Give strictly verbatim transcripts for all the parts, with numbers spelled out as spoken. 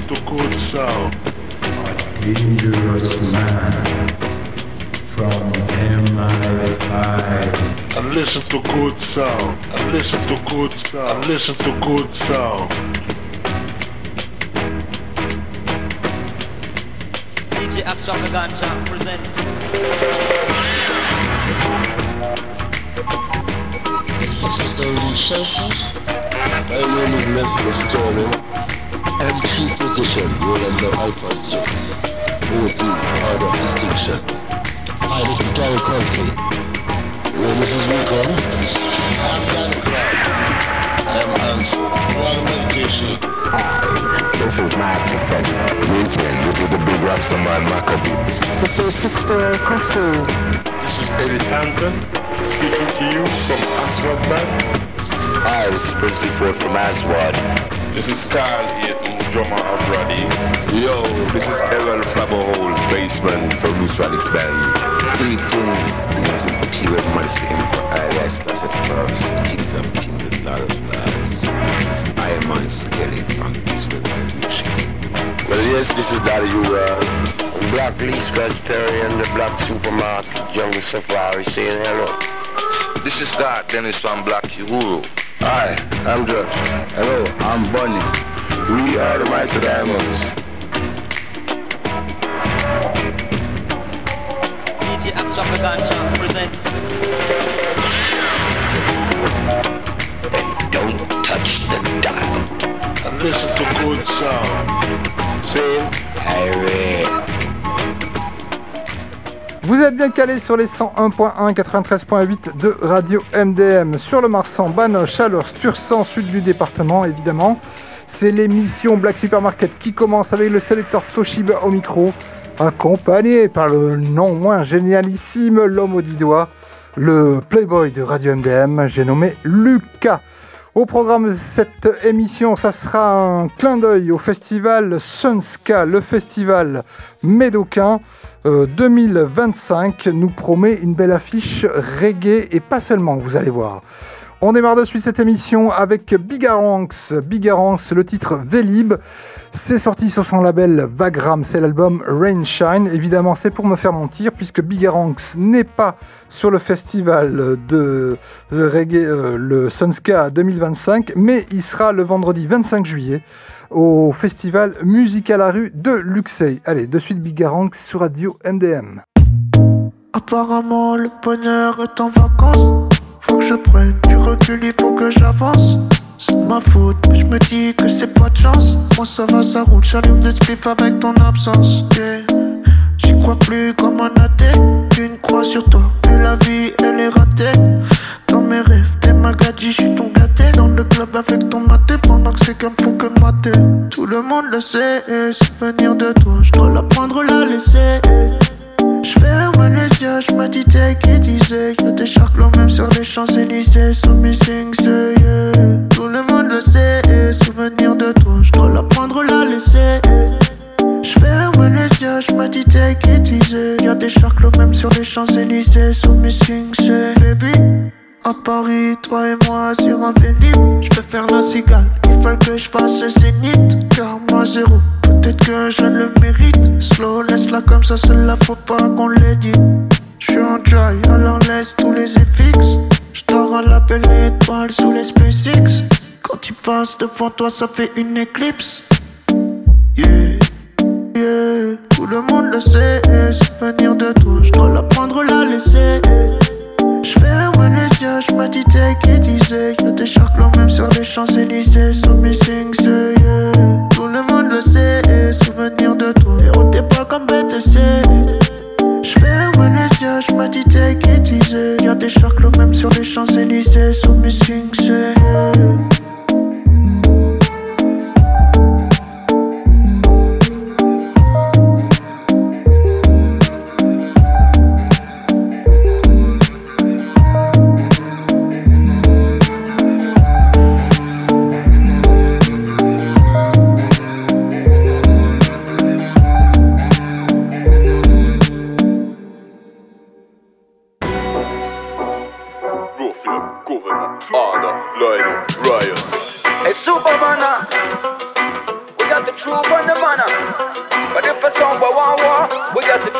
to good sound. Dangerous man from M I five. And listen to good sound. And listen to good sound. And listen to good sound. D J Extravaganza presents. This is the reception. My name is Mister Sterling. M C position, rolling the iPod. O D, order of distinction. Hi, this is Gary Crosby. Well, this is Rico. I'm Danny Clark. I am Hans. All the medication. Hi, this is my professor. Greetings, this is the big Rastaman Maccabee. This is Sister Kofu. This is Eddie Tanton, speaking to you from Aswad Band. Hi, this is Princely Ford from Aswad. This is Carl Eaton, drummer of Roddy. Yo, this is Errol Flabberhole, bassman from Loose Radix Band. Greetings, this is Kira Monster Emperor, alias Lasset First, Kings of Kings and Lord of Lords. This is Iron Skelly from Israel Vibration. Well, yes, this is Daddy U. Black Lee Scratch Perry and the Black Supermarket, Jungle Safari saying hello. This is Scott Dennis from Black Uhuru. Hi, I'm Josh. Hello, I'm Bunny. We are the Mighty Diamonds. D J Extravaganza presents. And don't touch the dial. And listen to good sound. Sing, Harry. Vous êtes bien calés sur les cent un point un, quatre-vingt-treize point huit de Radio M D M. Sur le Marsan, Banoche, Chaleur, Stursan, sud du département, évidemment. C'est l'émission Black Supermarket qui commence avec le sélecteur Toshiba au micro, accompagné par le non moins génialissime, l'homme aux dix doigts, le playboy de Radio M D M, j'ai nommé Lucas. Au programme de cette émission, ça sera un clin d'œil au festival Sunska, le festival médocain euh, deux mille vingt-cinq nous promet une belle affiche reggae et pas seulement, vous allez voir. On démarre de suite cette émission avec Bigaranx. Bigaranx, le titre Vélib. C'est sorti sur son label Vagram, c'est l'album Rainshine. Évidemment, c'est pour me faire mentir, puisque Bigaranx n'est pas sur le festival de, de reggae, euh, le Sunska deux mille vingt-cinq, mais il sera le vendredi vingt-cinq juillet au festival Musique à la rue de Luxeuil. Allez, de suite Bigaranx sur Radio M D M. Apparemment, le bonheur est en vacances. Faut que je prenne du recul, il faut que j'avance. C'est ma faute, mais je me dis que c'est pas de chance. Moi ça va, ça roule, j'allume des spliffs avec ton absence. Yeah. J'y crois plus comme un athée. Une croix sur toi, et la vie elle est ratée. Dans mes rêves, t'es ma gadji, j'suis ton gâté. Dans le club avec ton maté, pendant que ces gars me font que mater. Tout le monde le sait, et souvenir de toi, j'dois la prendre, la laisser. J'ferme les yeux, j'me dis take it easy. Y'a des charclos même sur les Champs-Élysées. So missing, say yeah. Tout le monde le sait, et souvenir de toi, j'dois la prendre, la laisser. J'ferme les yeux, j'me dis take it easy. Y'a des charclos même sur les Champs-Élysées. So missing, say baby. À Paris, toi et moi sur un Vélib. J'vais faire la cigale, il faut que j'fasse le zénith. Car moi zéro, peut-être que je le mérite. Slow, laisse-la comme ça, cela faut pas qu'on l'édite. J'suis en dry, alors laisse tous les effixes. J'dors à la belle étoile sous les SpaceX. Quand tu passes devant toi, ça fait une éclipse. Yeah, yeah, tout le monde le sait. Souvenir de toi, j'dois la prendre, la laisser. J'ferme les yeux, j'me dis take it easy. Y'a des charclos même sur les Champs-Élysées. So missing, say yeah. Tout le monde le sait, souvenir de toi. Et au départ comme B T C. J'ferme les yeux, j'me dis take it easy. Y'a des charclos même sur les Champs-Élysées. So missing, say yeah. Order, Lloyd, Riot. Hey, Superman, we got the troop on the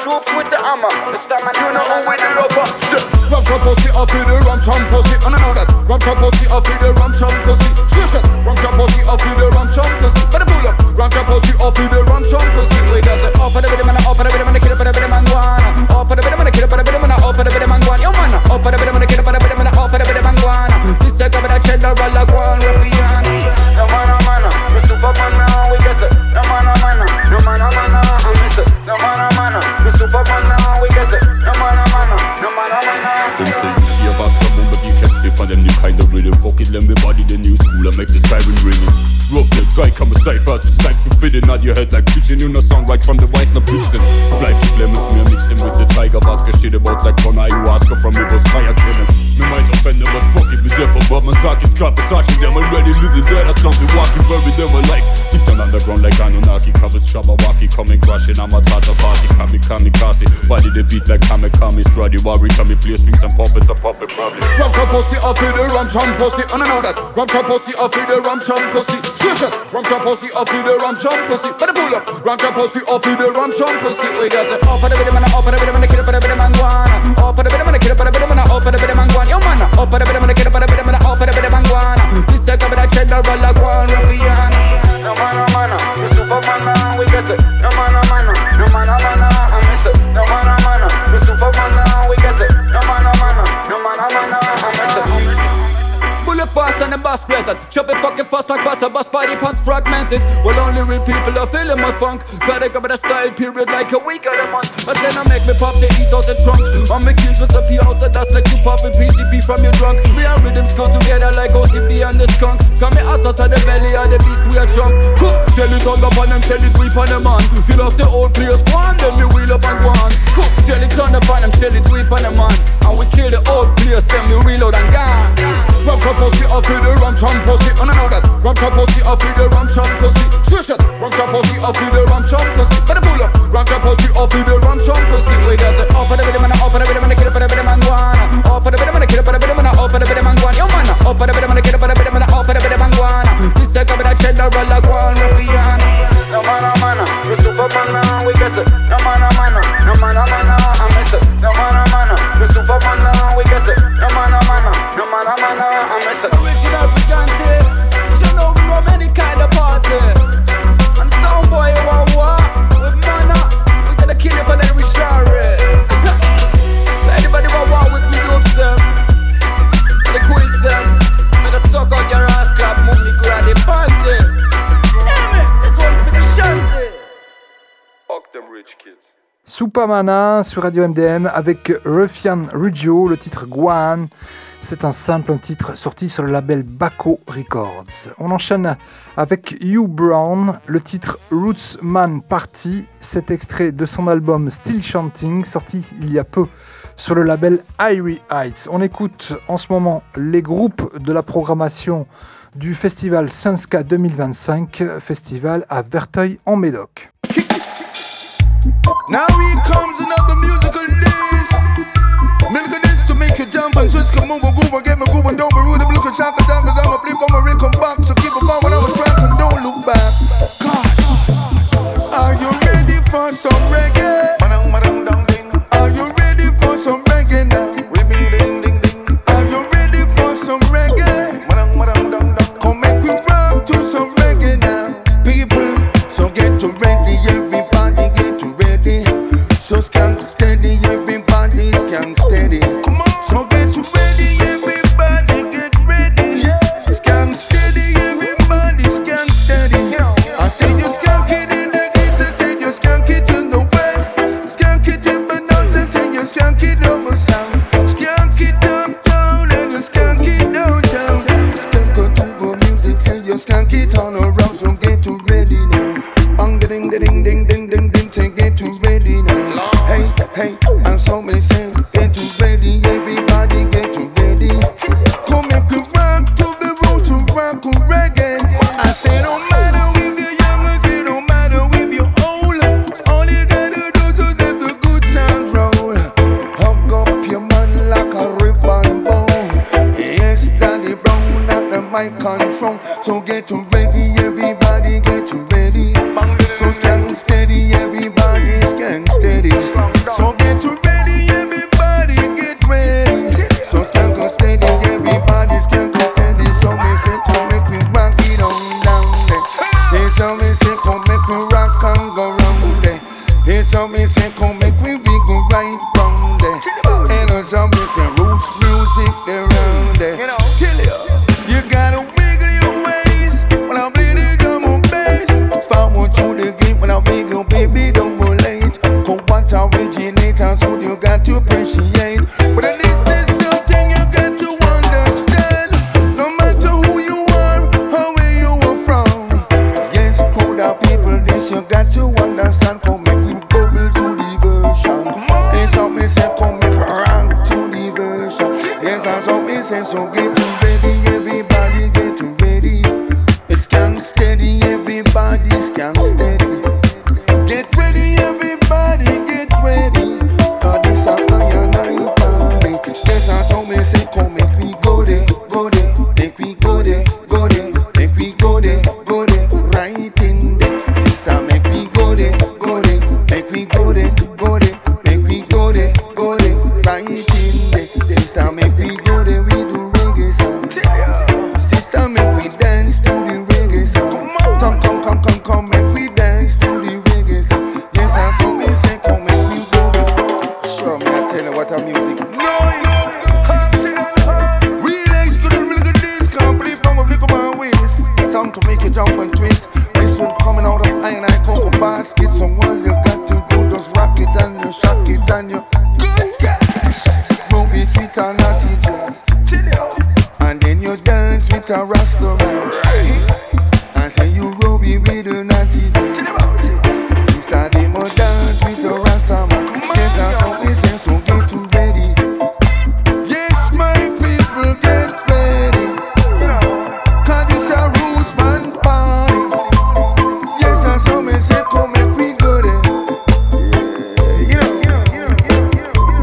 troops with the hammer. It's time I know who we the lover. Rum chop pussy, I feel the rum chop pussy. I know that. Rum chop pussy, I feel the rum chop pussy. Sure shot. Rum chop pussy, I feel the rum chop pussy. Better pull up. Rum chop pussy, I feel the rum chop pussy. We got it. Up at the bit of man, up at the bit of man, kill up at the bit of man, guana. Up at the bit of man, kill up at the bit of man, up at the bit of man, guana. Yo man, up at the bit of man, kill up at the bit of man, up at the bit of man, guana. This is cover that cheddar, roll like one, Ruffian. No man, no man, we Superman now, we get it. No man, no man, no man, no man, I miss it. No man, no man, we Superman now, we get it. No man, no man, no man, no man. Them say you see about someone, but you can't flip on them new kind of rhythm. Fuck it, let me body the new school and make the siren ringing. Rough the try, come a cipher, the knife to fit in out your head like preaching. You know sound right from the wise, not preach them. Fly to lemons, me I mix them with the tiger vodka. Shit about like one ayahuasca from it was fire killing. Me might offend them, but fuck it, me different. But my talk is crap, it's actually them already living there. That's something walking, bury them alive. Keep them underground like Anunnaki. Covers Shabawaki, coming crashing. I'm a tata party, kami kamikaze. Body the beat like Kamekami. Struddy worry, come me play strings and puppets, a puppet probably. Rum chop pussy, I feel the rum chop pussy. I know that. Rum chop pussy, I feel the rum chop pussy. Sure shot. Rum chop pussy, I feel the rum chop pussy. Better pull up. Rum chop pussy, I feel the rum chop pussy. We got it. Up at the bit of man, up at the bit of man, kill up at the bit of man, guana. Up at the bit of man, kill up at the bit of man, up at the bit of man, guana. Yo man, up at the bit of man, kill up at the bit of man, up at the bit of man, guana. This is cover that cheddar, roll like one, Ruffian. No man, no man, we Superman now, we get it. No man, no man, no man, no man, I miss it. No man, no man, we Superman now, we get it. No man, no man, no man, no man, I miss it. Bullet pass and the bass plated. Chop it fucking fast like bass, a bass body pants fragmented. Well, only real people are feeling my funk. Gotta cover the style period like a week of the month. But then I make me pop the heat out the trunk. I'm making sure to pee out the dust like you popping P C P from your drunk. We are rhythms go together like O C P and the skunk. Come me out of the belly of the beast we are drunk. Tell it all up on them, tell it weep on them man. Fill off the old players, go on, then we wheel up and go on. Tell it on up on them, tell it weep on them man. And we kill the old players, then we reload and gone. Rum chop pussy, I feel the rum chop pussy. I know that. Rum chop pussy, I feel the rum chop pussy. Sure shot. Rum chop pussy, I feel the rum chop pussy. Better pull up. Rum chop pussy, I feel the rum chop pussy. We got it. Up at the bit of man, up at the bit of man, kill up at the bit of man, guana. Up at the bit of man, kill up at the bit of man, up at the bit of man, guana. Yo man, up at the bit of man, kill up at the bit of man, up at the bit of man, guana. This is cover that cheddar, roll like one, Ruffian. No man, no man, we Superman now, we get it. No man, no man, no man, no man, I miss it. No man, no man, we Superman now, we get it. No man, no man, no man, no man, I miss it. Original Brigante, you know we run any kind of party. And some boy you want war with mana, we gonna kill you but then we share it. Anybody want war with me, dope them, and the quiz them, and the suck on your ass clap, mummy granny panty. Hear me, this one for the shanty. Fuck them rich kids. Supermana sur Radio M D M avec Ruffian Rugio, le titre Guan. C'est un simple titre sorti sur le label Baco Records. On enchaîne avec Hugh Brown, le titre Rootsman Party. Cet extrait de son album Still Chanting, sorti il y a peu sur le label Irie Heights. On écoute en ce moment les groupes de la programmation du festival Sunska deux mille vingt-cinq, festival à Verteuil en Médoc. Now here comes another musical disc. Musical disc to make you jump and twist, come move and groove and get me groove and don't be rude. I'm looking shock and down cause I'm a flip on my ring come back. So keep it on when I was trapped and don't look back. God, are you ready for some reggae? Are you ready for some reggae now? Are you ready for some reggae? Come make we rock to some reggae now. People, so get to ready, everybody get to ready. So skank steady, everybody skank steady. Come on. So get to ready, everybody get ready. Skank steady, everybody skank steady. I say you skank it in the east, I say you skank it in the west. Skank it in the north, I say you skank it on the south. Skank it uptown and you skank it downtown. Skank it to the music, say you skank it all around. So get to ready now. Bang ding ding ding ding ding ding, say get to ready now. Hey, hey, and so me say, get to ready, everybody get to ready. Come make we rock to the road to rock on reggae. I say no matter if you're young or it don't matter if you're old. All you gotta do to let the good sound roll. Hug up your man like a ribbon bow. Yes, Daddy Brown at the mic control. So get to ready, everybody get to ready. So stand steady, everybody everybody's gang steady. So get ready, everybody get ready. So skank go steady, everybody's skank go steady. So me say come make me rock it on down there. Hey, so me say come make me rock and go round there. Hey, so me say come make me wiggle right round there. And so me say roots music there round there. You know, kill you. You gotta wiggle your waist when I play the drum and bass. Forward to the game when I wiggle, baby, don't go late. Come what originators, so you got to appreciate. But at least there's something you got to understand. No matter who you are, or where you are from. Yes, crowd of people, this you got to understand. Come make me bubble to the version. This how me say, come make me rock to the version. Yes, that's how me say, so get ready, everybody get ready. It's can steady, everybody's can steady. Get ready, everybody get ready. Cause this a fire night party. Yes, that's how me say, come make we go there, go there. Make we go there, go there. Make we go there, go there. Right in there. Sister, make we go there, go there. Make we go there, go there. Make we go there, go there. Right in there. Sister, make we go there, we do reggae song. Sister, make we dance to the reggae song. Come, come, come, come, come, make we dance to the reggae song. Yes, I saw me say, come, make we go. Sure, me I tell you what a music. Noise! Hunting and hard. Relax to the really good days. Can't believe how my flick on my waist. Sound to make you jump and twist. This one coming out of iron I cocoa basket. So all you got to do, just rock it and you shock it and you good cash. Move it with a naughty joke. Chill out. And then you dance with a rasta man. And say you rub it with a naughty joke. Chill about it. Sister, they must dance with a rasta man. Yes, that's how we say, so get ready. Yes, my people, get ready. You know, cause this a roots man party. Yes, that's how we say, come make we go there. Yeah, you know, you know, you know, you know, you know,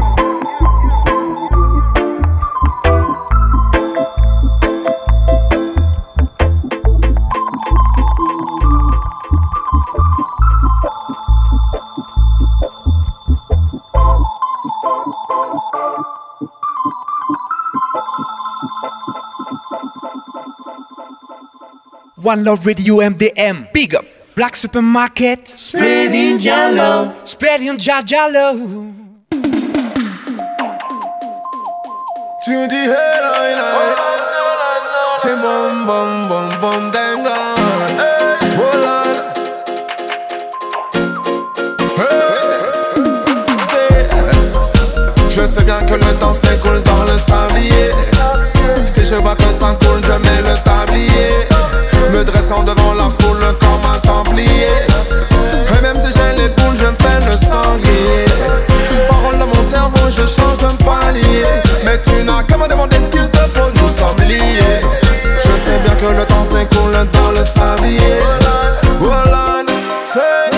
One Love Radio M D M. Big up. Black Supermarket. Spreading Jello. Spreading Jajalo. to the headline. Tim bum bum bum bum dang on. Hold on. Je sais bien que le temps s'écoule dans le sablier. Si je vois que ça coule, je mets le tablier. Me dressant devant la foule comme un templier. Et même si j'ai les boules, je me fais le sanglier. Parole de mon cerveau, je change de palier. Mais tu n'as qu'à me demander ce qu'il te faut, nous sommes liés. Je sais bien que le temps s'écoule dans le sablier. Voilà, c'est...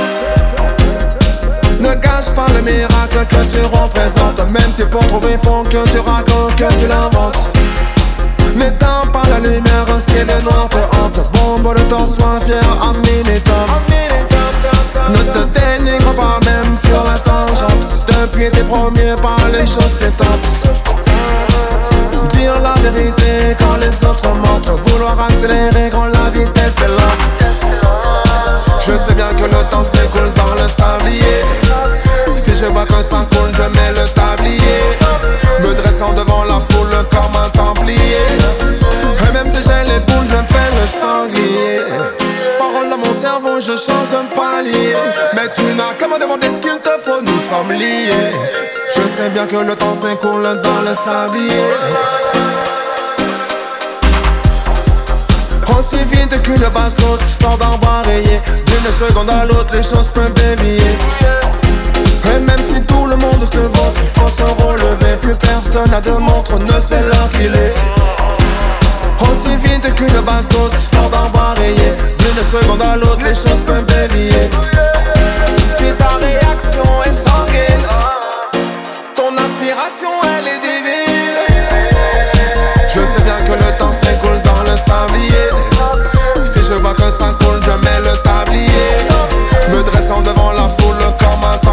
Ne gâche pas le miracle que tu représentes. Même si pour trouver fond que tu racontes, que tu l'inventes. N'éteins pas la lumière, un ciel noir te hante. Bombe de ton soin, fier à militante. Ne te dénigre pas même sur la tangente. Depuis tes premiers pas, les choses t'étontent. Dire la vérité quand les autres mentent. Vouloir accélérer quand la vitesse est lente. Je sais bien que le temps s'écoule dans le sablier. Si je vois que ça coule, je mets le tablier. Me dressant devant la foule comme un templier. Et même si j'ai les boules, je fais le sanglier. Parole dans mon cerveau, je change de palier. Mais tu n'as qu'à me demander ce qu'il te faut, nous sommes liés. Je sais bien que le temps s'écoule dans le sablier. Aussi vite qu'une bastos sort d'un bois rayé. D'une seconde à l'autre, les choses peuvent dévier. Et même si tout le monde se vautre, il faut se relever. Plus personne n'a de montre, ne sait l'heure qu'il est. Aussi vite qu'une bastos sort d'un bois rayé. D'une seconde à l'autre, les choses peuvent dévier. Si ta réaction est sanguine, ton inspiration elle est divine. Je sais bien que le temps s'écoule dans le sablier. Si je vois que ça coule, je mets le tablier. Me dressant devant la foule comme un temps.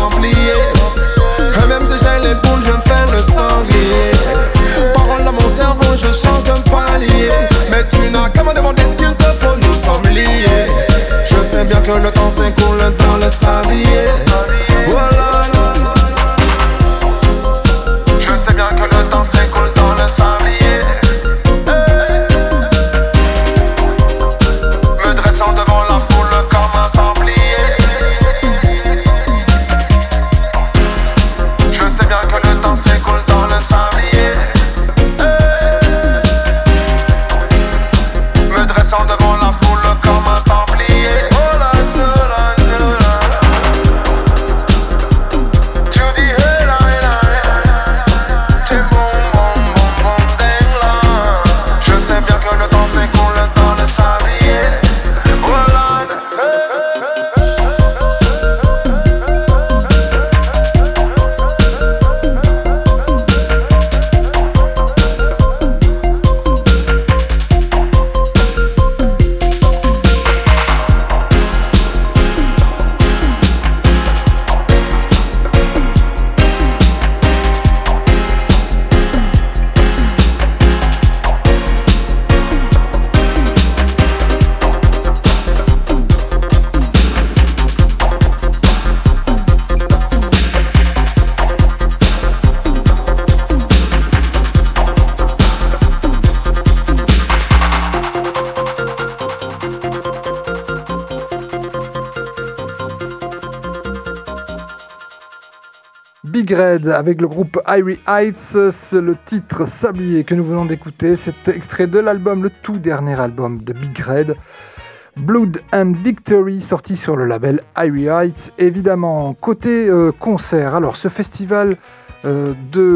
change un palier. Mais tu n'as qu'à me demander ce qu'il te faut, nous sommes liés. Je sais bien que le temps s'écoule dans le sablier. Voilà. Je sais bien que le temps s'écoule dans le sablier. Me dressant devant la foule comme un templier. Je sais bien que le temps s'écoule dans le sablier. Me dressant devant la foule comme un templier. Oh là là là là là. Tu dis hey là hey là hey. Tu bon bon bon bon ding là. Je sais bien que le temps s'écoule dans le sablier. Voilà. Big Red avec le groupe Irie Heights, c'est le titre Sablier que nous venons d'écouter. C'est extrait de l'album, le tout dernier album de Big Red, Blood and Victory, sorti sur le label Irie Heights. Évidemment, côté euh, concert, alors ce festival euh,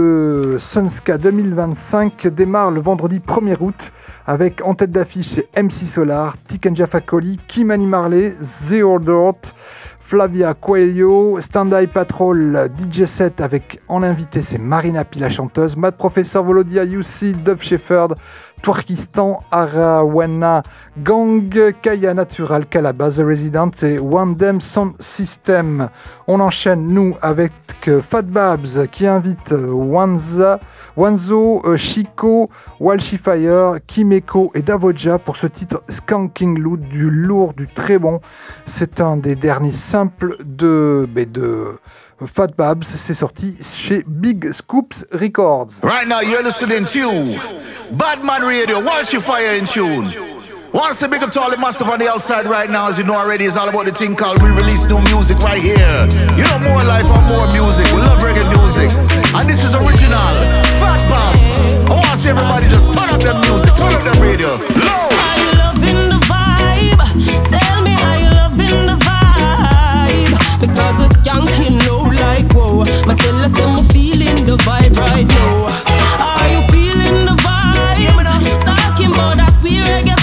de Sunska deux mille vingt-cinq démarre le vendredi premier août avec en tête d'affiche M C Solar, Tikenja Fakoly, Kimani Marley, The Order, Flavia Coelho, Stand-Eye Patrol, D J set avec en invité c'est Marina Pi la chanteuse, Mad Professor, Volodia, U C, Dove Shepherd, Twerkistan, Arawana Gang, Kaya Natural, Calabas, The Resident et One Dem Sound System. On enchaîne nous avec Fat Babs qui invite Wanza, Wanzo, Chico, Walshifire, Kimeko et Davoja pour ce titre Skanking Loot, du lourd, du très bon. C'est un des derniers simples de, de Fat Babs, c'est sorti chez Big Scoops Records. Right now you're listening to Badman Radio, Walshifire in tune. Want to big up to all the massive on the outside right now, as you know already, it's all about the thing called we release new music right here. You know, more life and more music. We love reggae music. And this is original, Fat Babs. I want to see everybody just turn up their music, turn up their radio. Low! Are you loving the vibe? Tell me how you loving the vibe. Because it's skanking low like whoa. But tell us them I'm feeling the vibe right now. Are you feeling the vibe? Talking about that sweet reggae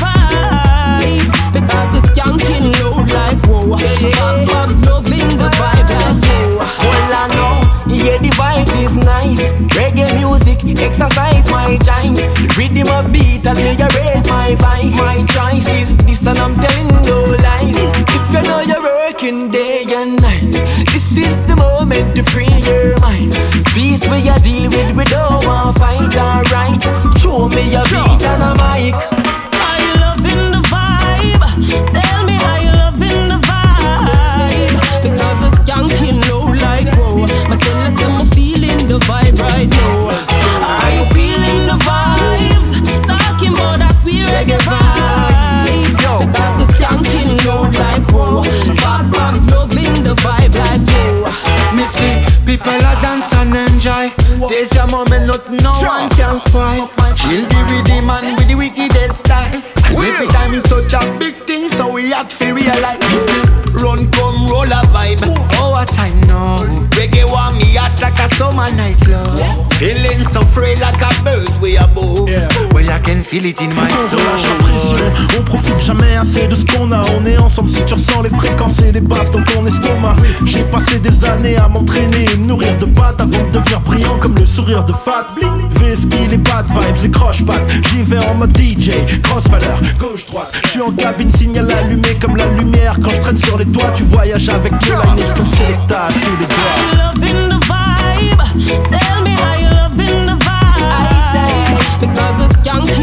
vibes. Because it's skanking low like whoa. Fat Babs loving the vibe like whoa. Well I know, yeah the vibe is nice. Reggae music, exercise my time. The rhythm of beat and me raise my voice. My choice is this and I'm telling no lies. If you know you're working day and night, this is the moment to free your mind. Peace we a deal with, we don't want fight, alright. Show me a beat and a mic. Are you loving the vibe? Tell me how you loving the vibe. Because it's skanking low like whoa. But tell us them I'm feeling the vibe right now. Are you feeling the vibes? Talking about that sweet reggae vibes. Because it's skanking low like whoa. Fat Babs loving the vibe like whoa. Missy, people are dance and enjoy. There's a moment not no one can spoil. Kill the rhythm and with the wickedest style. And every time it's such a big thing, so we act for realize. Run, come, roll a vibe. Oh, what I know. Reggae want me hot like a summer night love. Feeling so free like a bird way above. Well, I can feel it in my soul. Relâche la pression, on profite jamais assez de ce qu'on a. On est ensemble si tu ressens les fréquences et les basses dans ton estomac. J'ai passé des années à m'entraîner et me nourrir de pâtes avant de devenir brillant comme le sourire de Fat. Whisky, les bad vibes, les croche-pattes. J'y vais en mode D J, grosse valeur, gauche-droite. J'suis en cabine, signal allumé comme la lumière. Quand je traîne sur les toits, tu voyages avec mes liners comme Selecta sous les doigts. Are you loving the vibe? Tell me how you loving the vibe. Because it's skanking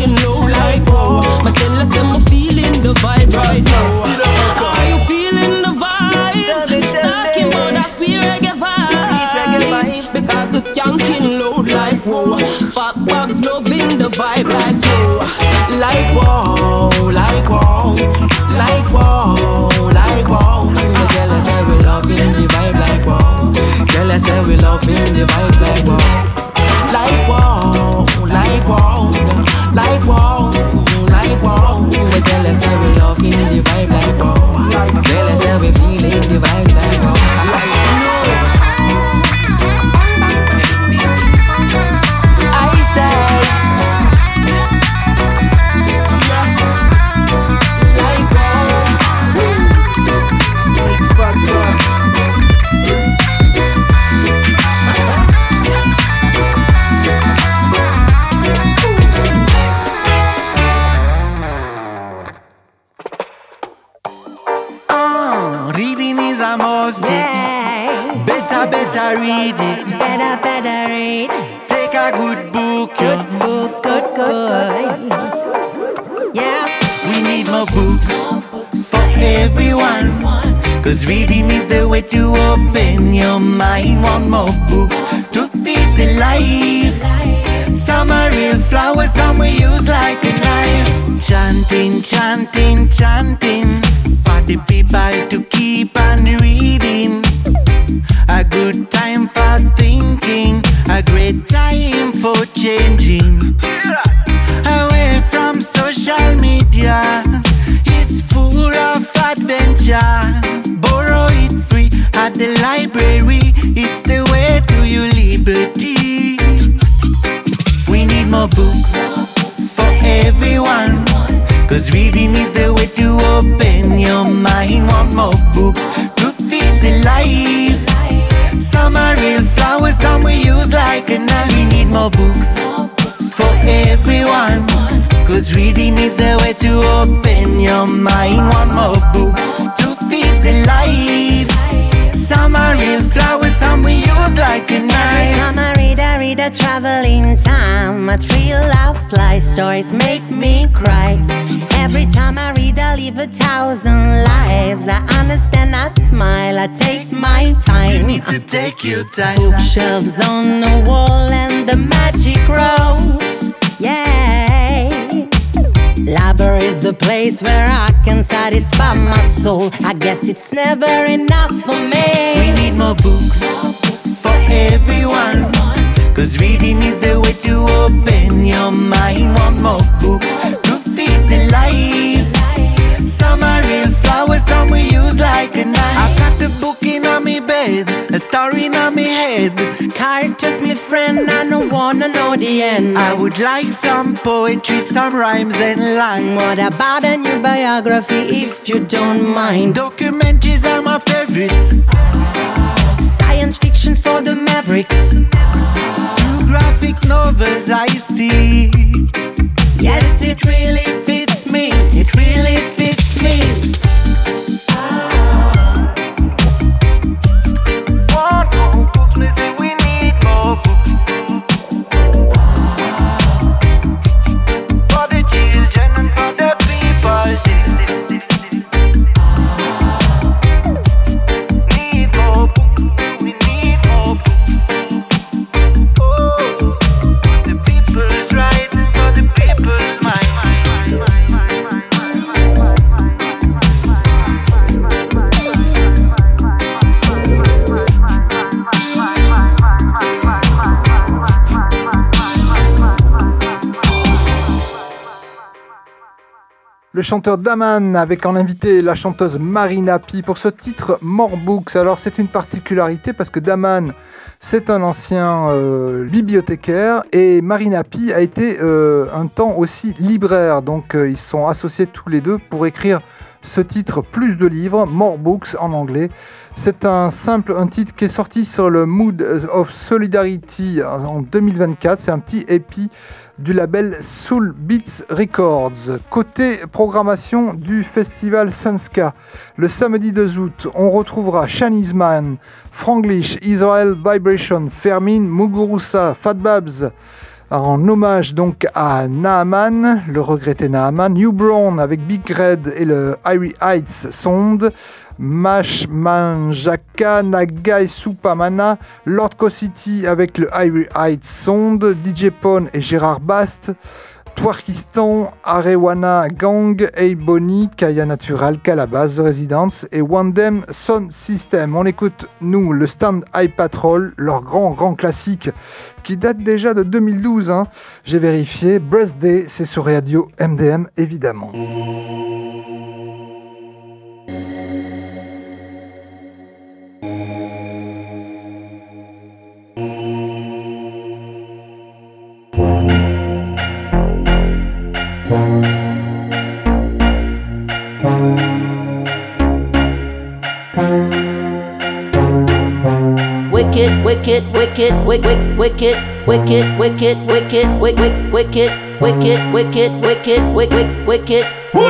vibe like whoa, like whoa, like whoa, like whoa, like whoa. Tell us that we loving the vibe like whoa. Tell us that we loving the vibe like whoa, like whoa, like whoa, like whoa, like whoa. Tell us that we loving the vibe like whoa. Tell us that we feeling the vibe like whoa. I say. Yeah. Better, better read it. Better, better read. Take a good book. Good yeah. book, good boy. Yeah. We need more books for everyone. Cause reading is the way to open your mind. Want more books to feed the life. Some are real flowers, some we use like a knife. Chanting, chanting, chanting. For the people to keep on reading. A good time for thinking. A great time for changing. Away from social media. It's full of adventure. Borrow it free at the library. It's the way to your liberty. We need more books for everyone. Cause reading is the way to open your mind. Want more books to feed the life. Some are real flowers, some we use like a knife. We need more books for everyone. Cause reading is the way to open your mind. Want more books to feed the life. Some are real flowers, some we use like a knife. Every time I read, I read a traveling time. A real life life stories make me cry. Every time I read, I live a thousand lives. I understand, I smile, I take my time. You need to take your time. Bookshelves on the wall and the magic ropes. Yeah. Library's the place where I can satisfy my soul. I guess it's never enough for me. We need more books for everyone. Cause reading is the way to open your mind. Want more books to feed the life. Some are real flowers, some we use like a knife. I've got a book in on me bed, a story in on me head. Characters, me friend, I don't wanna know the end. I would like some poetry, some rhymes and lines. What about a new biography, if you don't mind? Documentaries are my favorite. Science fiction for the mavericks. New graphic novels I see. Yes, it really fits me. It really fits me. Want more books, me say we need more books. For the children and for the people. Need more books, we need more books. Oh, the people's right for the people's mind. Le chanteur Daman avec en invité la chanteuse Marina P pour ce titre More Books. Alors c'est une particularité parce que Daman c'est un ancien euh, bibliothécaire et Marina P a été euh, un temps aussi libraire. Donc euh, ils sont associés tous les deux pour écrire ce titre Plus de livres, More Books en anglais. C'est un simple, un titre qui est sorti sur le Mood of Solidarity en deux mille vingt-quatre. C'est un petit E P du label Soul Beats Records. Côté programmation du festival Sunska, le samedi deux août, on retrouvera Chinese Man, Franglish, Israel Vibration, Fermin, Muguruza, Fat Babs, En hommage donc à Naaman, le regretté Naaman, New Brown avec Big Red et le Irie Heights Sound, Mash Manjaka Nagai Supamana, Lord City avec le Irie Heights Sound, D J Pone et Gérard Bast, Twarkistan, Arewana Gang, Eiboni, Kaya Natural, Calabas, The Residents et Wandem Sound System. On écoute, nous, le Stand High Patrol, leur grand, grand classique qui date déjà de deux mille douze. Hein. J'ai vérifié. Birthday, c'est sur Radio M D M, évidemment. Wicked, wicked, wicked, wicked, wicked, wicked, wicked, wicked, wicked, wicked, wicked, wicked, wicked, wicked, wicked.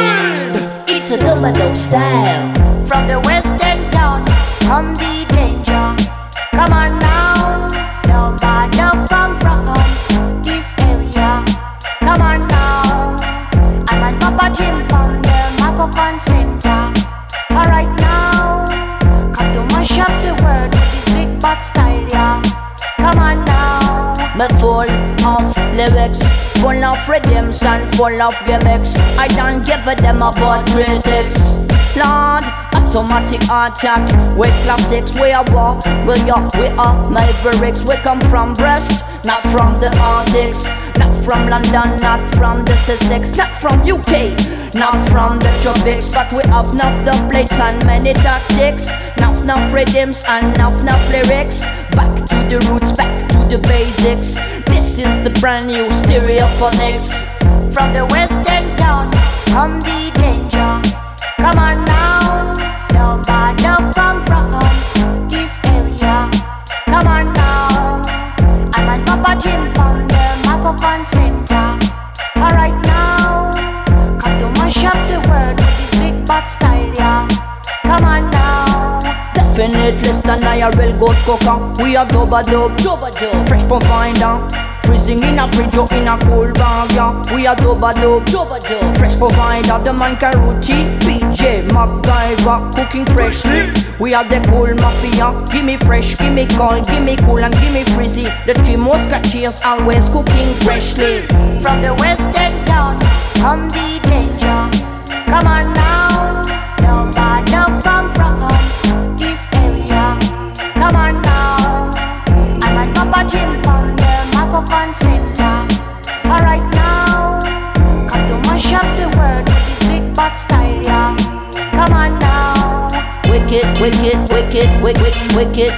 It's a double dope style. From the western town, come the danger. Come on now, nobody come from this area. Come on now, I'm on Papa Jim on the microphone center. Alright now, come to mash up the world with this big bad style, yeah. Come on now. Me full of lyrics, full of rhythms and full of gimmicks. I don't give a damn about critics. Lord, automatic attack with classics. We are war, we are, we are mavericks. We come from Brest, not from the Arctics. Not from London, not from the Sussex. Not from U K, not from the tropics. But we have enough the plates and many tactics. Enough, enough rhythms and enough, enough lyrics. Back to the roots, back to the basics. This is the brand new Stereophonics. From the western town, come the danger. Come on now, nobody come from this area. Come on now, I'm on Papa Jim on the microphone center. Alright now, come to mash up the world with this big bad style, yeah. Come on now. Definitely stand I a real good cooker. We are dubba dub, dubba dub, fresh provider. Freezing in a fridge or in a cool bag, yeah. We are dubba dub, dubba dub, fresh provider. The man Karuchi, P J, MacGyver, cooking freshly. We are the cool mafia. Give me fresh, give me cold, give me cool and give me frizzy. The three musketeers always cooking freshly. From the western town, come the danger. Come on now, nobody come from this area. Come on now, I'm on Papa Jim on the microphone center. Alright now, come to mash up the world with this big bad style, yeah. Come on now. Wicked, wicked, wicked, wicked, wicked.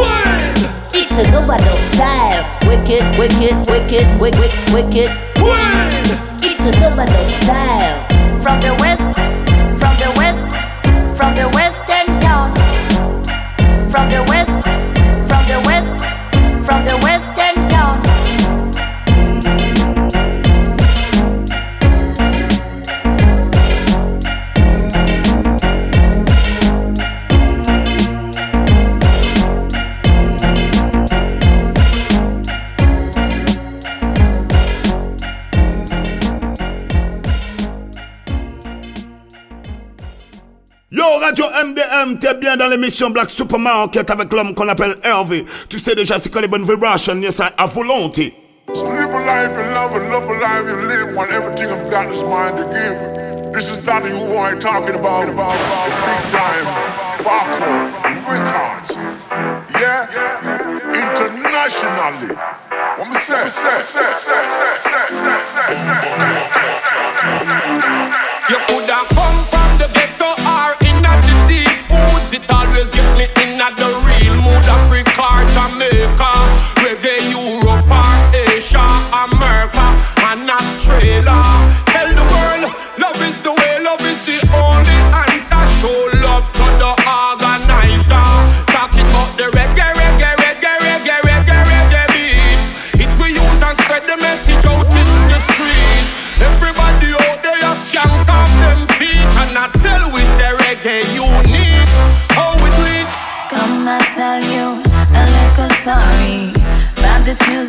It's a double dope style. Wicked, wicked, wicked, wicked, wicked. It's a double dope style. From the west, from the west, from the western town. From the west, from the west, from the western town. Yo, Radio M D M, t'es bien dans l'émission Black Supermarket avec l'homme qu'on appelle Hervé. Tu sais déjà c'est quoi les bonnes vibrations, yes, à volonté. So live a life and love and love a life you live while everything I've got is mine to give. This is Daddy who I'm talking about, about, about big time, Barcode, records. Yeah, internationally. What me say, say, say, say, say, say, say. You coulda come from the ghetto or in the deep woods. It always get me in the real mood. Africa, Jamaica, reggae, Europe, Asia, America, and Australia. Tell the world, love is the way, love is the only answer. Show love to the organizer. Talking about the reggae, reggae, reggae, reggae, reggae, reggae beat. It we use and spread the message out in the street.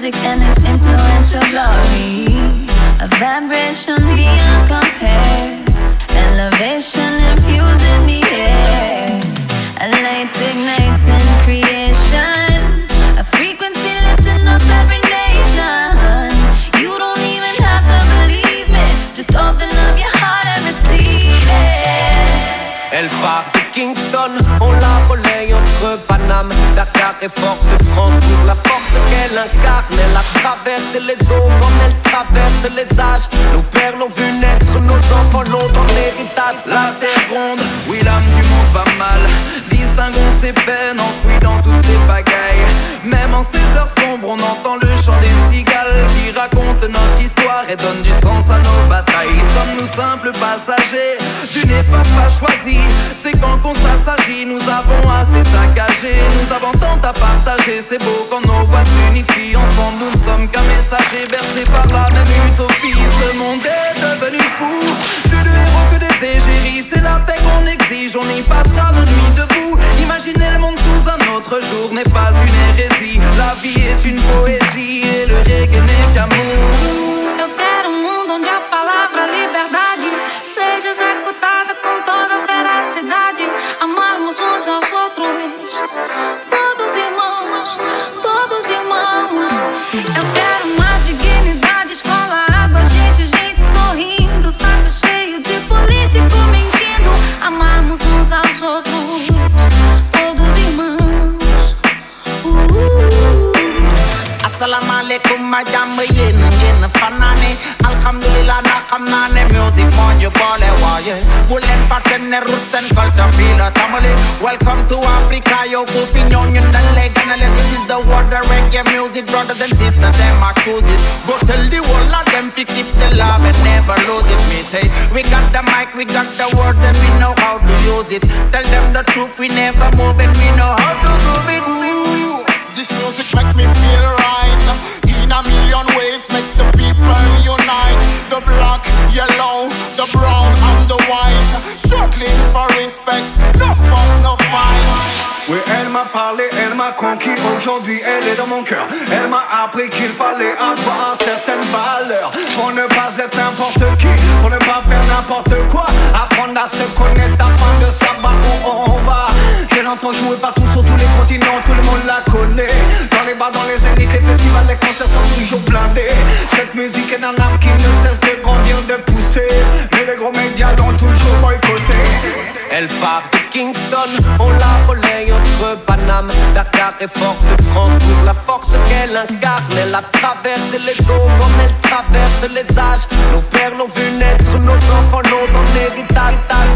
music and its influential glory. A vibration beyond compare. Elevation infused in the air. A light ignites in creation. A frequency lifting up every nation. You don't even have to believe it. Just open up your heart and receive it. Elle part de Kingston, on la relaye entre Paname, Dakar et Fort-de-France. Pour la force qu'elle incarne, elle a traversé les eaux comme elle traverse les âges. Nos pères l'ont vu naître, nos enfants l'ont dans l'héritage. La terre gronde, oui l'âme du monde va mal. Distinguons ses peines enfouies dans toutes ces bagailles. Même en ces heures sombres, on entend le chant des cigales qui racontent notre histoire et donnent du sens à nos batailles. Sommes-nous simples passagers d'une époque pas choisie? C'est quand qu'on s'assagit, nous avons assez saccagé. Nous avons tant à partager, c'est beau quand nos voix s'unifient. Ensemble nous ne sommes qu'un messager bercé par la même utopie. Ce monde est devenu fou, plus de héros que des égéries. C'est la paix qu'on exige, on y passera nos nuits debout. Imaginer le monde sous un autre jour n'est pas une hérésie. La vie est une poésie et le reggae n'est qu'amour. Eu quero um mundo onde a palavra liberdade seja executada com toda veracidade. Amarmos uns aos outros, todos irmãos, todos irmãos. Eu quero mais dignidade, escola, água, gente, gente sorrindo, saco cheio de político mentindo. Amarmos uns aos outros, todos irmãos. Uh-uh. Assalamu alaikum, madame, yen, yen, fanane. Alhamdulillah, nakamnane, music, mon, you ball, waye. Woolen partner, roots and culture, feel a tamale. Welcome to Africa, yo, opinion, you done leg, and this is the word, the reggae music, brother and sister, them accuse it. Go tell the whole of them to keep the love and never lose it. Me say, we got the mic, we got the words, and we know how to use it. Tell them the truth, we never move, and we know how to move it. Ooh. This music make me feel right. In a million ways makes the people unite. The black, yellow, the brown and the white. Struggling for respect, no fuss, no fight. Oui, elle m'a parlé, elle m'a conquis. Aujourd'hui, elle est dans mon cœur. Elle m'a appris qu'il fallait avoir certaines valeurs pour ne pas être n'importe qui, pour ne pas faire n'importe quoi. Apprendre à se connaître afin de savoir où on va. Je l'entends jouer partout sur tous les continents, tout le monde la connaît. Dans les bars, dans les zéniths, les festivals, les concerts sont toujours blindés. Cette musique est un art qui ne cesse de grandir, de pousser. Mais les gros médias l'ont toujours boycotté. Elle part de Kingston, on la relaye entre Paname, Dakar et Fort-de-France. Pour la force qu'elle incarne, elle a traversé les eaux comme elle traverse les âges. Nos pères l'ont vu naître, nos enfants l'ont dans l'héritage.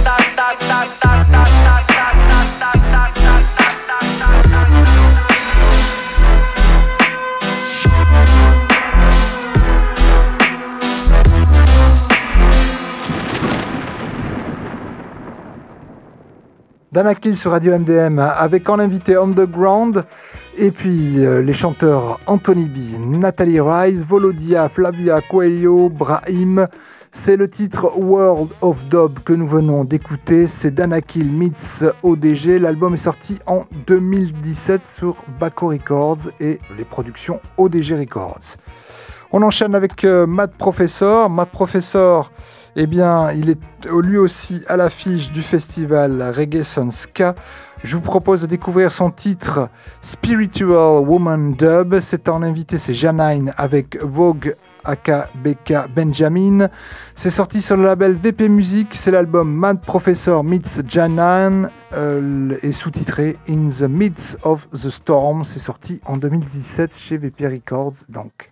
Danakil sur Radio M D M avec en invité Underground et puis euh, les chanteurs Anthony B, Nathalie Rice, Volodia, Flavia Coelho, Brahim. C'est le titre World of Dub que nous venons d'écouter. C'est Danakil meets O D G. L'album est sorti en deux mille dix-sept sur Baco Records et les productions O D G Records. On enchaîne avec euh, Matt Professor. Matt Professor, eh bien, il est lui aussi à l'affiche du festival Reggae Sun Ska. Je vous propose de découvrir son titre Spiritual Woman Dub. C'est en invité, c'est Janine avec Vogue aka B K Benjamin. C'est sorti sur le label V P Music. C'est l'album Mad Professor meets Janine euh, et sous-titré In the Midst of the Storm. C'est sorti en deux mille dix-sept chez V P Records. Donc.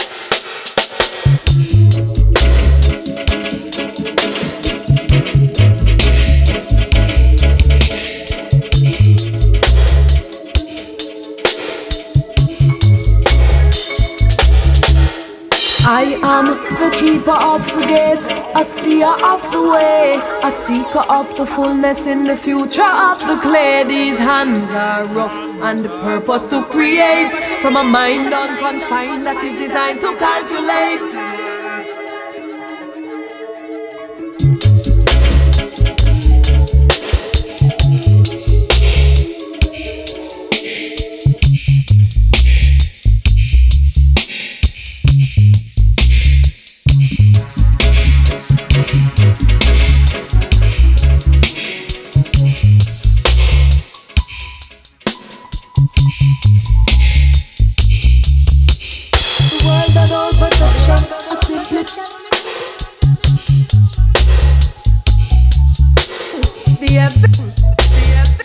I am the keeper of the gate, a seer of the way, a seeker of the fullness in the future of the clay. These hands are rough and the purpose to create from a mind unconfined that is designed to calculate. The epic. The epic.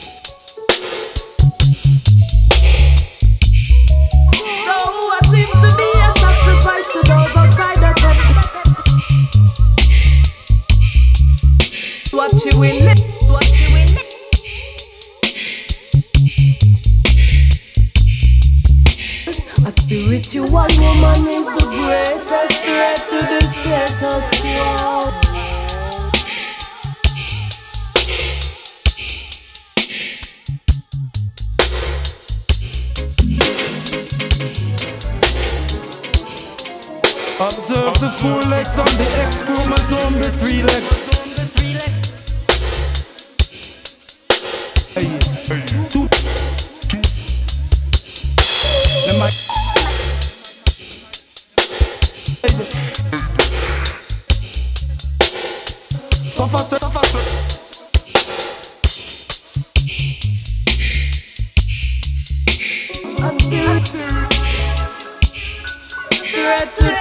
So what seems to be a sacrifice to those outside the tent. What you will live, what you will live. A spiritual woman is the greatest threat to the status quo. Observe the four legs on the X chromosome, the three legs. Hey, hey, two, two. Let my so fast, so fast. A spirit, spirit, threat to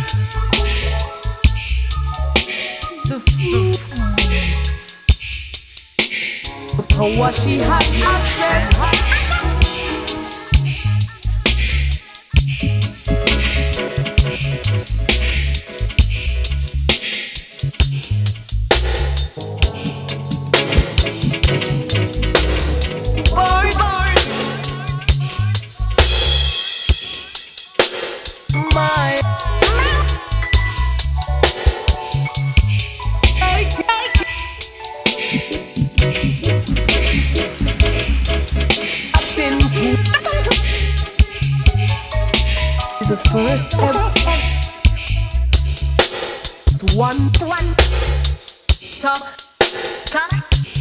the food. The power she has access. The first ever to one to one talk talk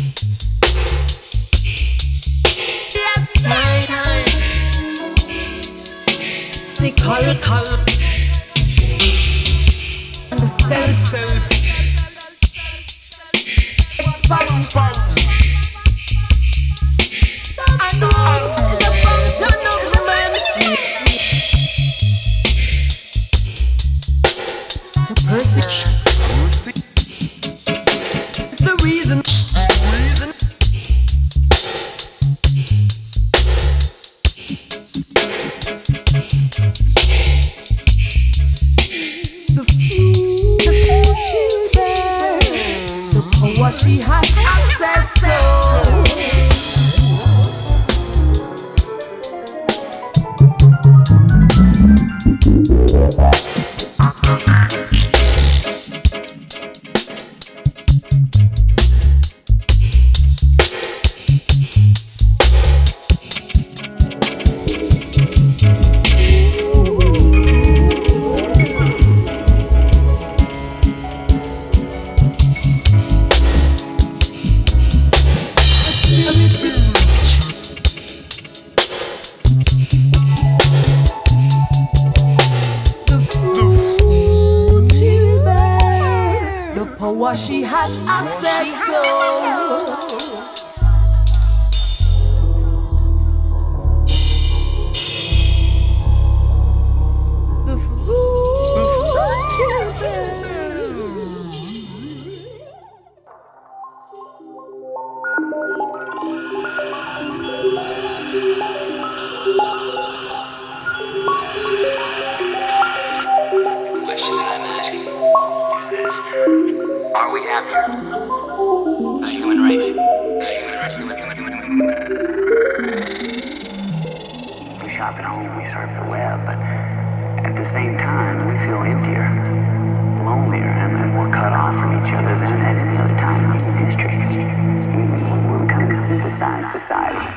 yes time time see color color and the cells cells expand I know the function of the man. Mercy, mercy. It's the reason, reason. The food, the food she's there, the power she has access to. What she has access to. The food children. The question that I'm asking is this. Are we happier as a human race? We shop at home, we surf the web, but at the same time, we feel emptier, lonelier, and, and more cut off from each other than at any other time in human history. We're becoming a synthesized society.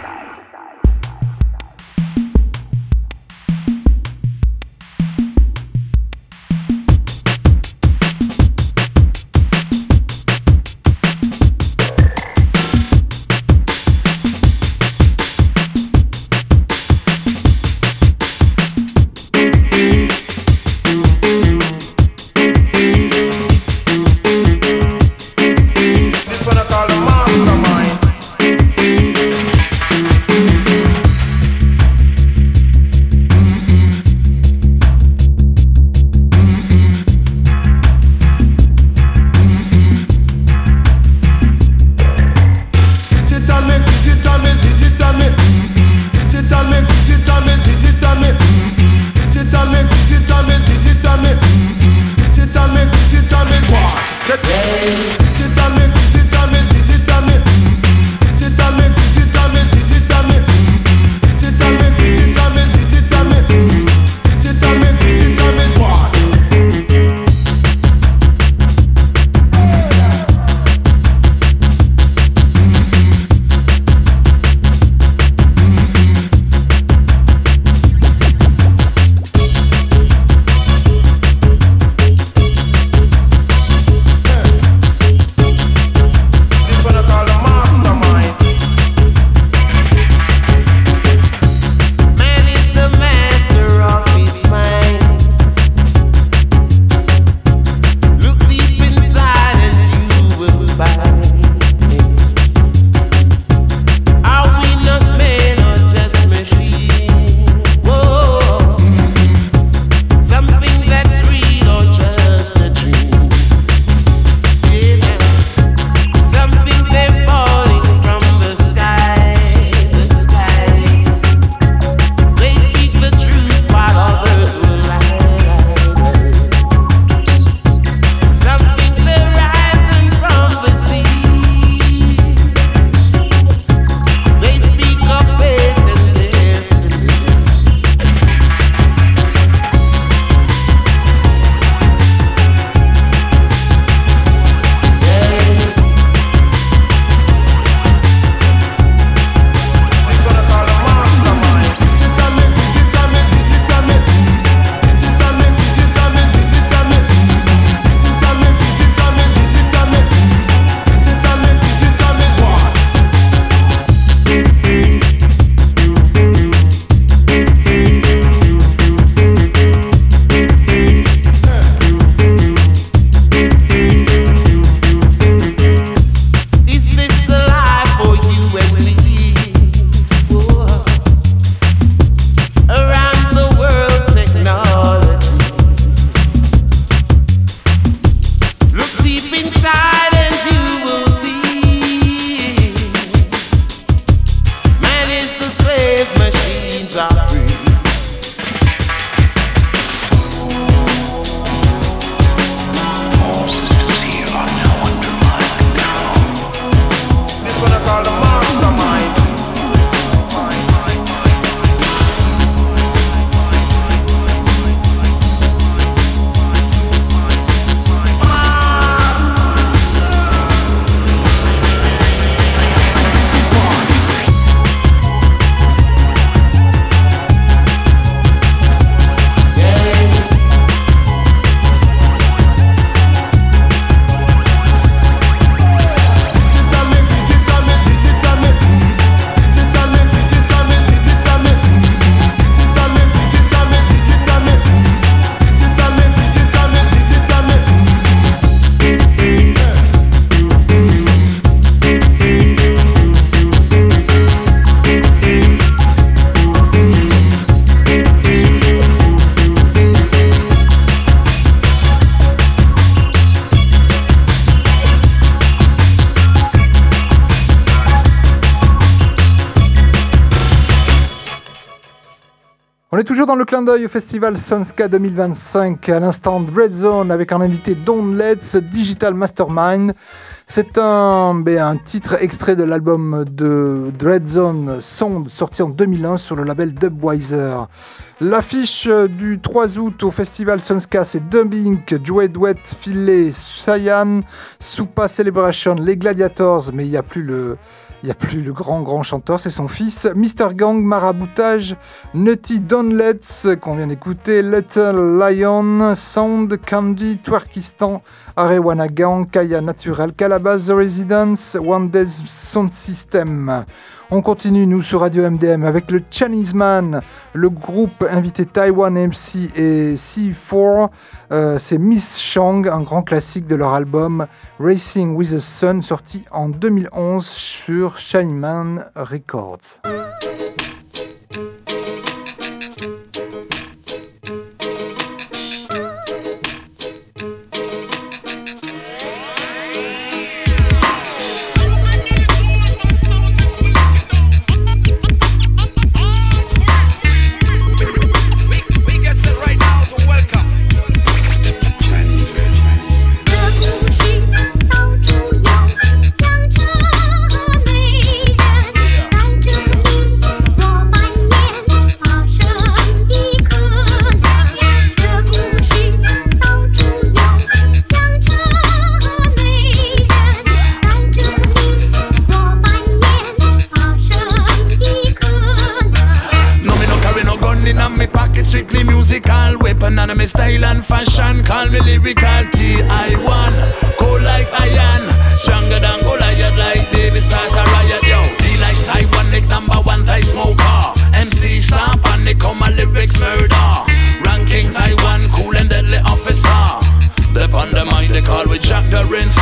On est toujours dans le clin d'œil au festival Sunska deux mille vingt-cinq, à l'instant Dreadzone avec un invité Don't Let's Digital Mastermind. C'est un, ben, un titre extrait de l'album de Dreadzone Sound sorti en deux mille un sur le label Dubweiser. L'affiche du trois août au festival Sunska, c'est Dubbing, Joey Duet, Filet, Cyan, Supa Celebration, les Gladiators, mais il n'y a plus le... Il n'y a plus le grand grand chanteur, c'est son fils, Mister Gang, Maraboutage, Nutty Donlets, qu'on vient d'écouter, Little Lion, Sound, Candy, Twerkistan, Arewana Gang, Kaya Natural, Calabas, The Residence, One Day Sound System. On continue, nous, sur Radio M D M avec le Chinese Man, le groupe invité Taiwan M C et C quatre. Euh, c'est Miss Chang, un grand classique de leur album Racing with the Sun, sorti en deux mille onze sur Chinese Man Records. Gucci,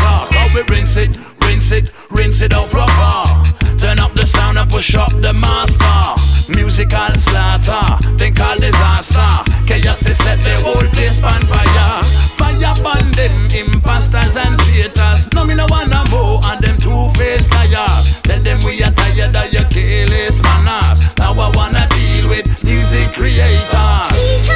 water. How we rinse it, rinse it, rinse it out proper. Turn up the sound and push up the master. Musical slaughter, think all disaster. Chaos is set the whole place on fire. Fire burn them imposters and traitors. No me no wanna more and them two-faced liars. Tell them we are tired of your careless manners. Now I wanna deal with music creators.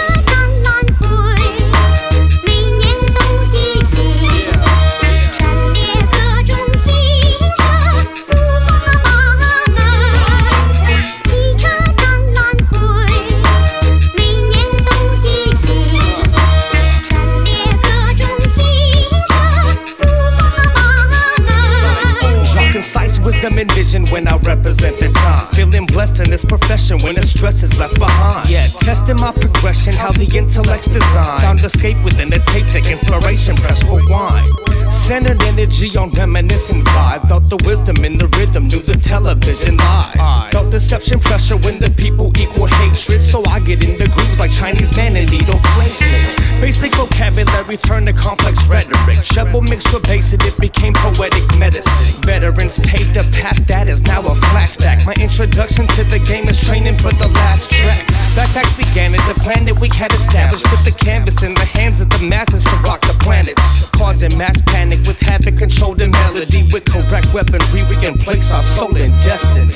Wisdom and vision when I represent the time. Feeling blessed in this profession when the stress is left behind. Yeah, testing my progression, how the intellect's designed. Found escape within the tape deck, inspiration, press rewind. Centered energy on reminiscent vibe. Felt the wisdom in the rhythm, knew the television lies. Felt deception pressure when the people equal hatred. So I get in the grooves like Chinese man and needle placement. Basic vocabulary turned to complex rhetoric. Treble mixed with bass and it became poetic medicine. Veterans paved the path that is now a flashback. My introduction to the game is training for the last track. Backpacks began at the plan that we had established. Put the canvas in the hands of the masses to rock the planet. Causing mass panic with havoc, control the melody. With correct weaponry, we can place our soul in destiny.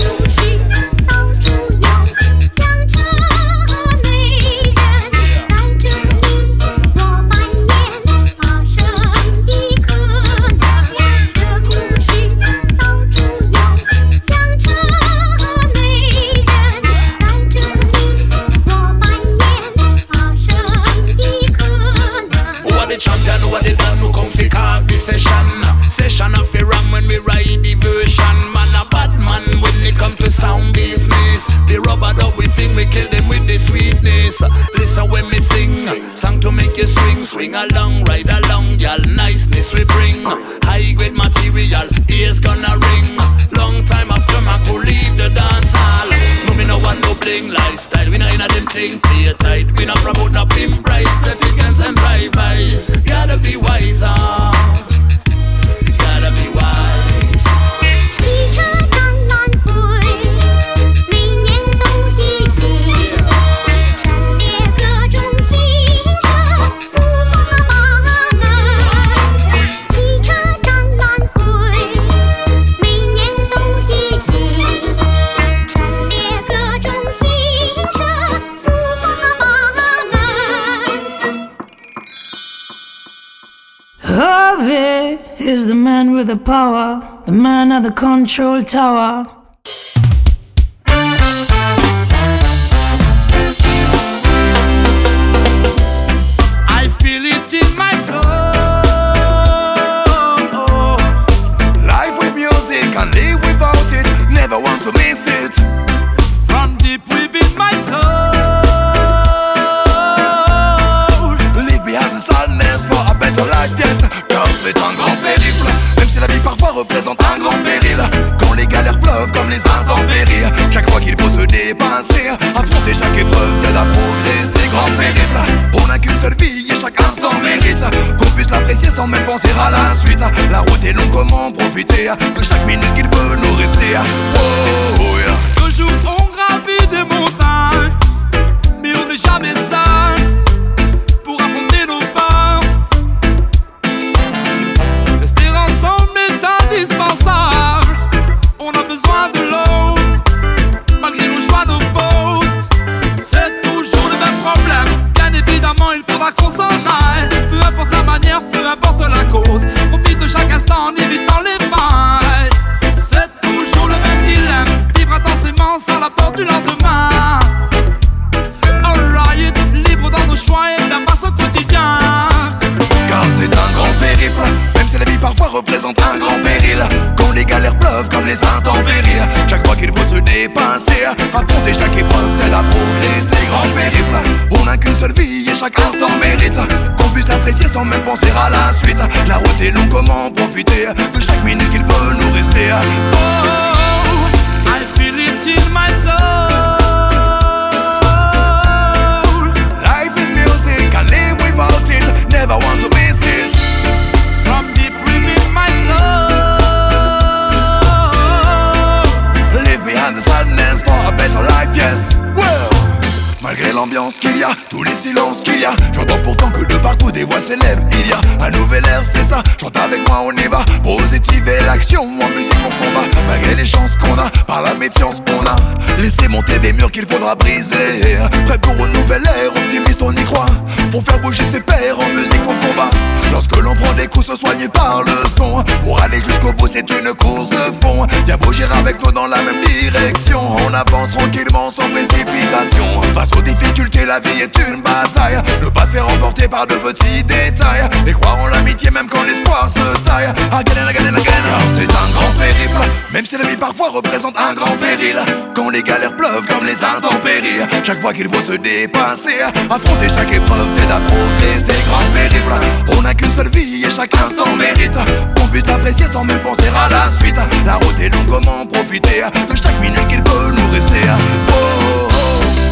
Session of a ram when we ride the version. Man a bad man when it come to sound business. The rubber dub we think we kill them with the sweetness. Listen when me sing, song to make you swing. Swing along, ride along, y'all niceness we bring. High grade material, ears gonna ring. Long time after my could leave the dance hall. No me no want no bling lifestyle. We not in a them thing, play tight. We not promote no pimp price. The chickens and drive-bys. Gotta be wiser. Gotta be wise. 汽车当晚会，明年都记起，陈列各种新车，不怕麻烦。汽车当晚会，明年都记起，陈列各种新车，不怕麻烦。 Harvey is the man with the power, the man at the control tower. I feel it in my soul. Life with music and live without it. Never want to miss it. From deep within my soul. Leave behind the sadness for a better life, yes. Car c'est un grand périple. Même si la vie parfois représente un grand péril. Quand les galères pleuvent comme les intempéries. Chaque fois qu'il faut se dépasser, affronter chaque épreuve t'aide à progresser. Grand périple, on n'a qu'une seule vie et chaque instant mérite qu'on puisse l'apprécier sans même penser à la suite. La route est longue, comment profiter de chaque minute qu'il peut nous rester. Oh, oh yeah. Toujours on gravit des montagnes, mais on n'est jamais seul pour affronter nos peurs. Rester ensemble est indispensable. On a besoin de l'autre, malgré nos choix, nos fautes. C'est toujours le même problème. Bien évidemment, il faudra qu'on s'en aille. Peu importe la manière, peu importe la cause. Profite de chaque instant en évitant les failles. C'est toujours le même dilemme. Vivre intensément sans la peur du lendemain. Alright, libre dans nos choix et faire face au quotidien. Car c'est un grand périple, même si la vie parfois représente un grand péril. Quand les galères pleuvent comme les intempéries. Chaque fois qu'il faut se dépasser, affronter chaque épreuve t'aide à progresser. Grand périple, on n'a qu'une seule vie et chaque instant mérite qu'on puisse l'apprécier sans même penser à la suite. La route est longue, comment profiter de chaque minute qu'il peut nous rester. Oh, I feel it in my soul. Life is music, can't live without it. Never want to miss it. From deep within l'ambiance qu'il y a, tous les silences qu'il y a. J'entends pourtant que de partout des voix s'élèvent. Il y a un nouvel air, c'est ça, chante avec moi on y va. Positive et l'action, en musique on combat. Malgré les chances qu'on a, par la méfiance qu'on a, laissez monter des murs qu'il faudra briser. Prêt pour une nouvelle ère, optimiste on y croit. Pour faire bouger ses pairs, en musique on combat. Lorsque l'on prend des coups, se soigner par le son. Pour aller jusqu'au bout, c'est une course de fond. Viens bouger avec nous dans la même direction. On avance tranquillement sans précipitation. Face aux difficultés, la vie est une bataille. Ne pas se faire emporter par de petits détails. Et croire en l'amitié même quand l'espoir se taille. Again and again and again. Car c'est un grand périple, même si la vie parfois représente un grand péril. Quand les galères pleuvent comme les intempéries, chaque fois qu'il faut se dépasser, affronter chaque épreuve t'aide à progresser. Grand périple, on n'a qu'une seule vie et chaque instant mérite qu'on puisse l'apprécier sans même penser à la suite. La route est longue, comment profiter de chaque minute qu'il peut nous rester. Oh, oh, oh.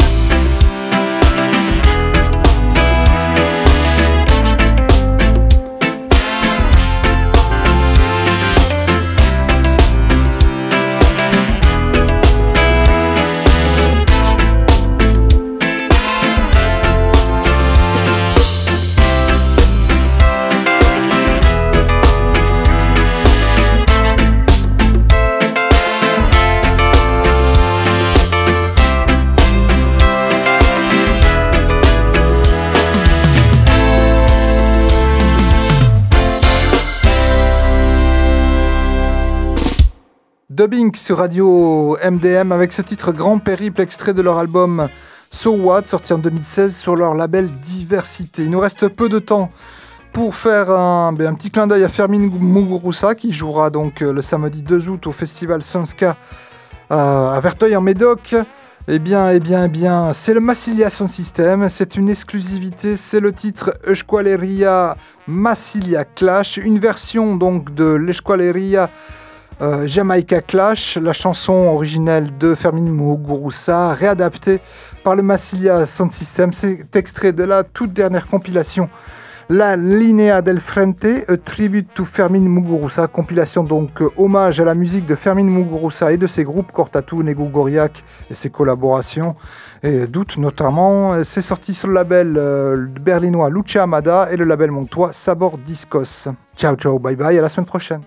Dubbing sur Radio M D M avec ce titre Grand Périple, extrait de leur album So What, sorti en deux mille seize sur leur label Diversité. Il nous reste peu de temps pour faire un, ben, un petit clin d'œil à Fermin Muguruza qui jouera donc le samedi deux août au festival Sonska euh, à Verteuil en Médoc. Eh bien, eh bien, eh bien, c'est le Massilia Sound System, c'est une exclusivité, c'est le titre Esqualeria Massilia Clash, une version donc de l'Esqualeria Euh, Jamaica Clash, la chanson originelle de Fermin Muguruza, réadaptée par le Massilia Sound System. C'est extrait de la toute dernière compilation, La Linea del Frente, A Tribute to Fermin Muguruza, compilation donc euh, hommage à la musique de Fermin Muguruza et de ses groupes Cortatu, Negu Goriak et ses collaborations, et Doute notamment. C'est sorti sur le label euh, berlinois Lucha Amada et le label montois Sabor Discos. Ciao ciao, bye bye, à la semaine prochaine.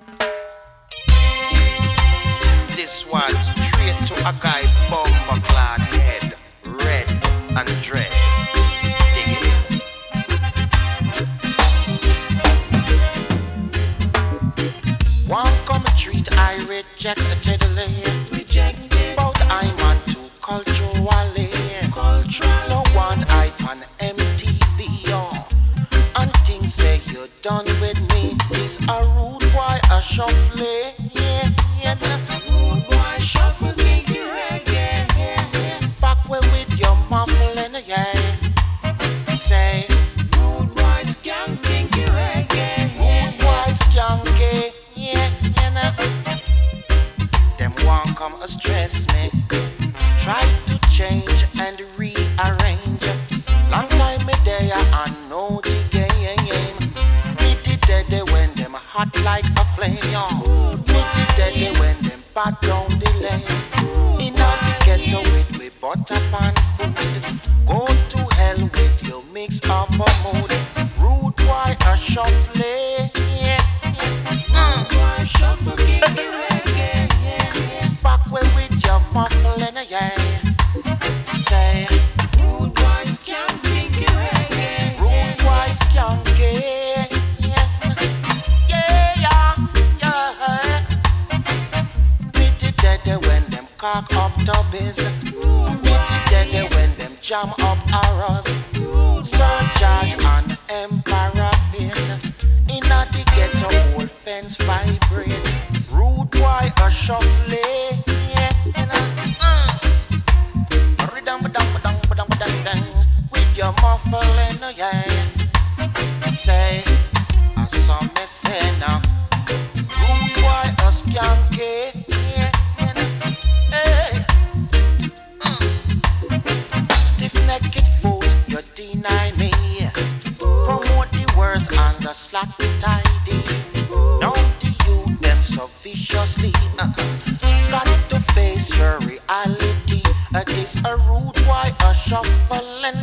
One straight to a guy bomber clad head, red and dread. Dig it. One come treat I rejectedly. Rejected. But I'm on to culturally. Cultural. No want I on M T V. Oh. And things say you're done with me. It's a rude boy, a shuffle. Yeah, yeah. Rude boy. Shuffle kinky reggae, yeah, yeah. Back way with your muffling, yeah. Say, rude boy, skank kinky reggae, yeah. Rude boy, skanky, yeah, yeah. Them won't come a stress me. Try to change and rearrange. Long time me there, I know the game. Me the dead when them hot like a flame. Me the dead when them bad down the lane. In all the ghetto with we butter pan food. Go to hell with your mix up a mood. Rude boy a shuffle, yeah, yeah. Mm. Boy shuffle, kick it reggae, yeah, yeah. Back way with your muffling, yeah. Say, rude boy skank, kick it reggae. Rude boy skank, yeah, yeah, yeah, yeah. When them cock up the biz, meet the dead when them jam up arrows. Sir George and Emperor Fate. In a the ghetto old fence vibrate. Rude boy a shuffle, yeah, uh. Ridam dam dam dam dam dam. With your muffling, yeah. Say, I saw me say now. Rude boy a skanky. Stiff-necked fool, you deny me. Promote the words and the slack tidy. Now the youth them so viciously. uh, Got to face your reality. uh, This a rude boy a shuffling.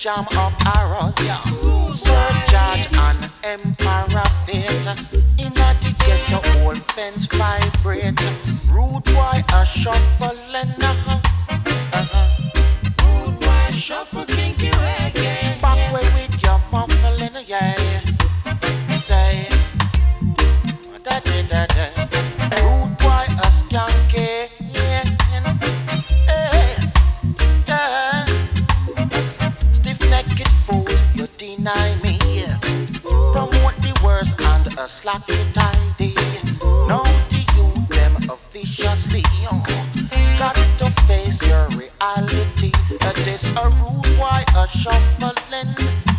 jam up arrows, yeah. Sir George and Emperor Fate. In a the ghetto, old fence vibrate. Rude boy a shuffling, uh-huh. Uh-huh. Rude boy shuffle kinky reggae. Back way with your muffling, yeah. Say, da da da da. Rude boy a skanky, yeah. Hey, yeah. Stiff-necked fool, you deny me. Promote the worst and a slack the tidy. Now the youth them viciously young. Got to face your reality. It is a rude boy a shuffling.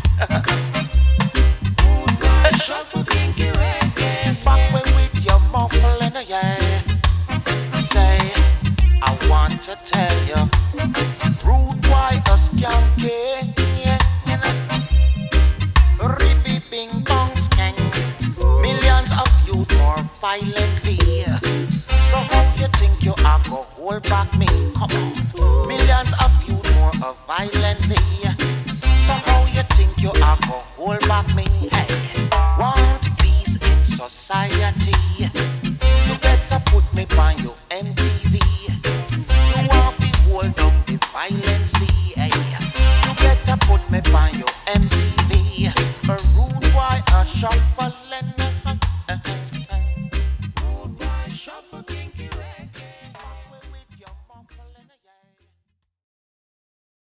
Rude boy a shuffle kinky reggae. Back way with your muffling, yeah. Say, I want to tell you, rude boy a skanky. Ribby bing bong skank. Millions of youth more violently. So how you think you are go hold back me? Come on. Millions of youth more uh, violently. So how you think you are go hold back me? Hey, want peace in society? You better put me on your M T V. You want to hold down the violence? Hey, you better put me on your M T V.